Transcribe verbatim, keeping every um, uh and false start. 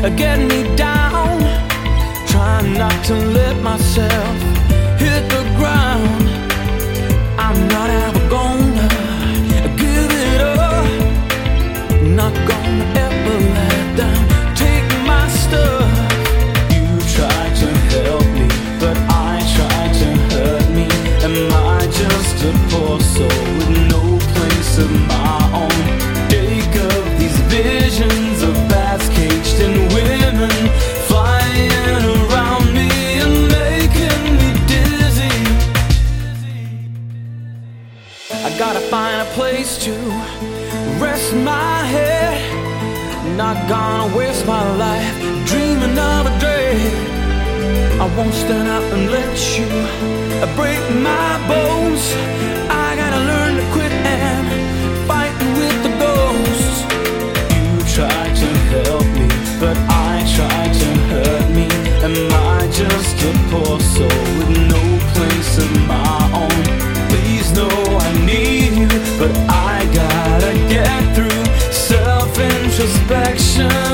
getting me down. Trying not to let myself hit the ground. I'm not ever gonna give it up. Not gonna ever let them take my stuff. You tried to help me, but I tried to hurt me. Am I just a poor soul with no place of my own? Take up these visions of bats caged in women, flying around me and making me dizzy. I gotta find a place to rest my head. Not gonna waste my life dreaming of a day. I won't stand up and let you break my bones. I gotta learn to quit and fight with the ghosts. You tried to help me, but I tried to hurt me. Am I just a poor soul with no place of my own? Please know I need you, but I gotta get through self-introspection.